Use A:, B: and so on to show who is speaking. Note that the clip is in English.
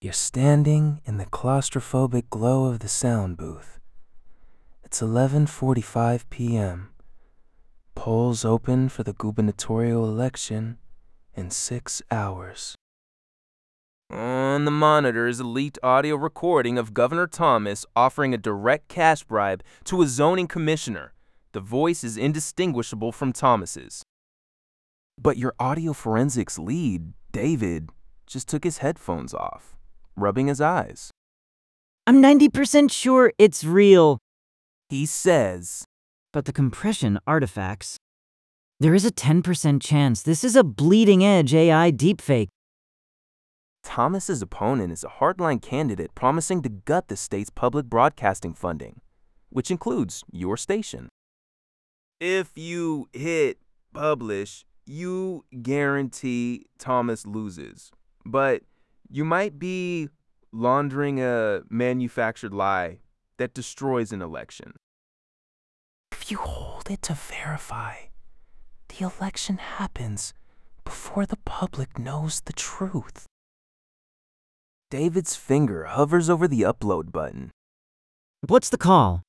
A: You're standing in the claustrophobic glow of the sound booth. It's 11:45 p.m. Polls open for the gubernatorial election in 6 hours. On the monitor is a leaked audio recording of Governor Thomas offering a direct cash bribe to a zoning commissioner. The voice is indistinguishable from Thomas's. But your audio forensics lead, David, just took his headphones off, rubbing his eyes.
B: I'm 90% sure it's real.
A: He says,
B: But the compression artifacts. There is a 10% chance this is a bleeding-edge AI deepfake.
A: Thomas's opponent is a hardline candidate promising to gut the state's public broadcasting funding, which includes your station. If you hit publish, you guarantee Thomas loses. But you might be laundering a manufactured lie that destroys an election. If you hold it to verify, the election happens before the public knows the truth. David's finger hovers over the upload button.
B: What's the call?